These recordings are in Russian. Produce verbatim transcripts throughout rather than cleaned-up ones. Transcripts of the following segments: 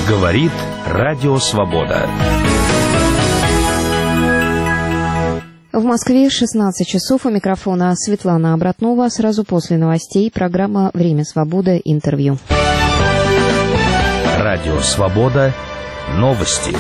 Говорит Радио Свобода. В Москве шестнадцать часов. У микрофона Светлана Обратнова. Сразу после новостей программа «Время свободы. Интервью». Радио Свобода. Новости.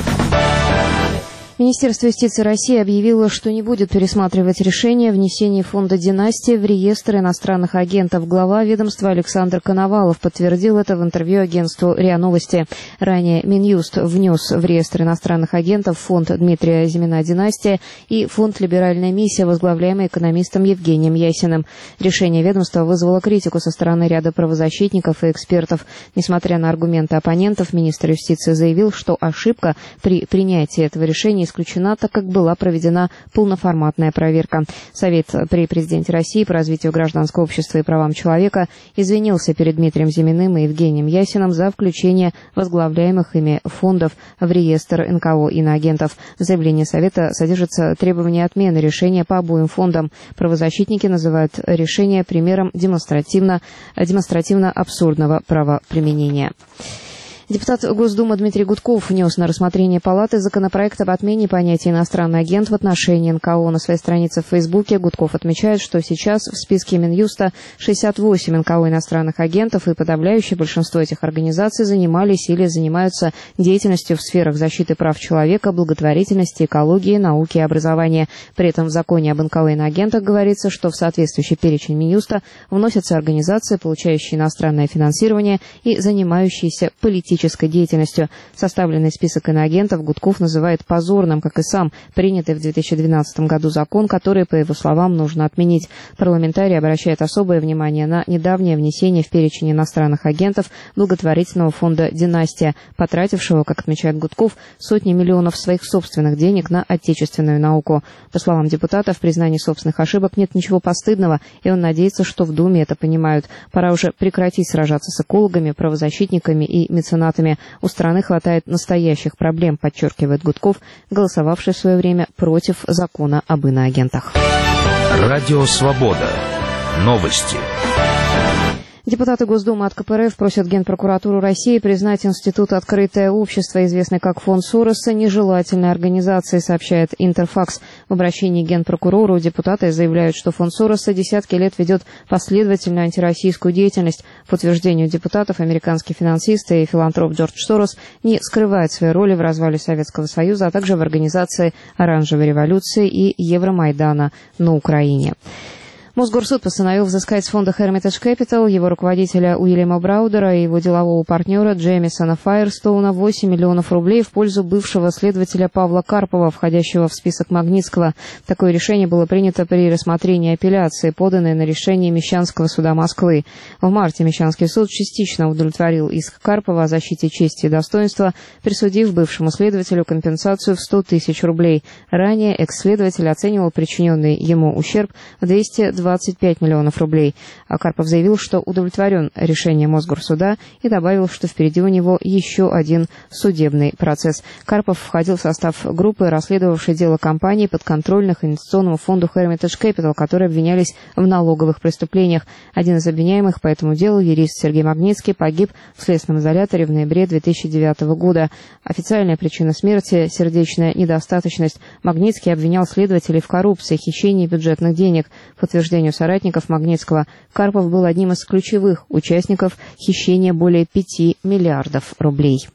Министерство юстиции России объявило, что не будет пересматривать решение о внесении фонда «Династия» в реестр иностранных агентов. Глава ведомства Александр Коновалов подтвердил это в интервью агентству РИА Новости. Ранее Минюст внес в реестр иностранных агентов фонд Дмитрия Зимина «Династия» и фонд «Либеральная миссия», возглавляемый экономистом Евгением Ясиным. Решение ведомства вызвало критику со стороны ряда правозащитников и экспертов. Несмотря на аргументы оппонентов, министр юстиции заявил, что ошибка при принятии этого решения исключена, так как была проведена полноформатная проверка. Совет при президенте России по развитию гражданского общества и правам человека извинился перед Дмитрием Зиминым и Евгением Ясиным за включение возглавляемых ими фондов в реестр эн ка о иноагентов. В заявлении Совета содержится требование отмены решения по обоим фондам. Правозащитники называют решение примером демонстративно, демонстративно абсурдного правоприменения. Депутат Госдумы Дмитрий Гудков внес на рассмотрение Палаты законопроект об отмене понятия «иностранный агент» в отношении эн ка о. На своей странице в Фейсбуке Гудков отмечает, что сейчас в списке Минюста шестьдесят восемь эн ка о иностранных агентов, и подавляющее большинство этих организаций занимались или занимаются деятельностью в сферах защиты прав человека, благотворительности, экологии, науки и образования. При этом в законе об эн ка о иноагентах говорится, что в соответствующий перечень Минюста вносятся организации, получающие иностранное финансирование и занимающиеся политической деятельностью. Составленный список иноагентов Гудков называет позорным, как и сам принятый в две тысячи двенадцатом году закон, который, по его словам, нужно отменить. Парламентарий обращает особое внимание на недавнее внесение в перечень иностранных агентов благотворительного фонда «Династия», потратившего, как отмечает Гудков, сотни миллионов своих собственных денег на отечественную науку. По словам депутата, в признании собственных ошибок нет ничего постыдного, и он надеется, что в Думе это понимают. Пора уже прекратить сражаться с экологами, правозащитниками и меценатами. У страны хватает настоящих проблем, подчеркивает Гудков, голосовавший в свое время против закона об иноагентах. Радио Свобода. Новости. Депутаты Госдумы от ка пэ эр эф просят Генпрокуратуру России признать Институт «Открытое общество», известный как фонд Сороса, нежелательной организацией, сообщает Интерфакс. В обращении к Генпрокурору депутаты заявляют, что фонд Сороса десятки лет ведет последовательную антироссийскую деятельность. По утверждению депутатов, американский финансист и филантроп Джордж Сорос не скрывает своей роли в развале Советского Союза, а также в организации Оранжевой революции и Евромайдана на Украине. Мосгорсуд постановил взыскать с фонда Hermitage Capital его руководителя Уильяма Браудера и его делового партнера Джеймисона Файерстоуна восемь миллионов рублей в пользу бывшего следователя Павла Карпова, входящего в список Магнитского. Такое решение было принято при рассмотрении апелляции, поданной на решение Мещанского суда Москвы. В марте Мещанский суд частично удовлетворил иск Карпова о защите чести и достоинства, присудив бывшему следователю компенсацию в сто тысяч рублей. Ранее экс-следователь оценивал причиненный ему ущерб в двести двадцать пять миллионов рублей. А Карпов заявил, что удовлетворен решением Мосгорсуда, и добавил, что впереди у него еще один судебный процесс. Карпов входил в состав группы, расследовавшей дело компании подконтрольных инвестиционному фонду Hermitage Capital, которые обвинялись в налоговых преступлениях. Один из обвиняемых по этому делу, юрист Сергей Магнитский, погиб в следственном изоляторе в ноябре две тысячи девятого года. Официальная причина смерти – сердечная недостаточность. Магнитский обвинял следователей в коррупции, хищении бюджетных денег. По утверждению соратников Магнитского, Карпов был одним из ключевых участников хищения более пяти миллиардов рублей.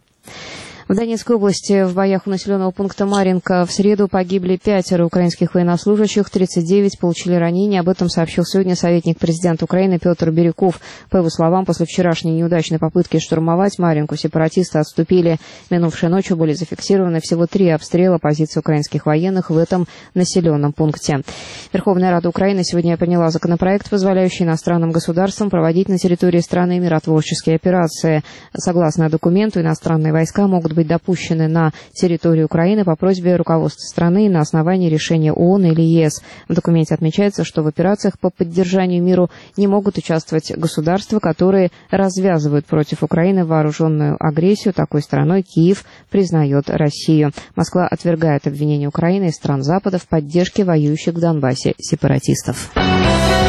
В Донецкой области в боях у населенного пункта Марьинка в среду погибли пятеро украинских военнослужащих, тридцать девять получили ранения. Об этом сообщил сегодня советник президента Украины Петр Бирюков. По его словам, после вчерашней неудачной попытки штурмовать Марьинку сепаратисты отступили. Минувшей ночью были зафиксированы всего три обстрела позиций украинских военных в этом населенном пункте. Верховная Рада Украины сегодня приняла законопроект, позволяющий иностранным государствам проводить на территории страны миротворческие операции. Согласно документу, иностранные войска могут быть допущены на территорию Украины по просьбе руководства страны на основании решения ООН или ЕС. В документе отмечается, что в операциях по поддержанию миру не могут участвовать государства, которые развязывают против Украины вооруженную агрессию. Такой страной Киев признает Россию. Москва отвергает обвинения Украины и стран Запада в поддержке воюющих в Донбассе сепаратистов.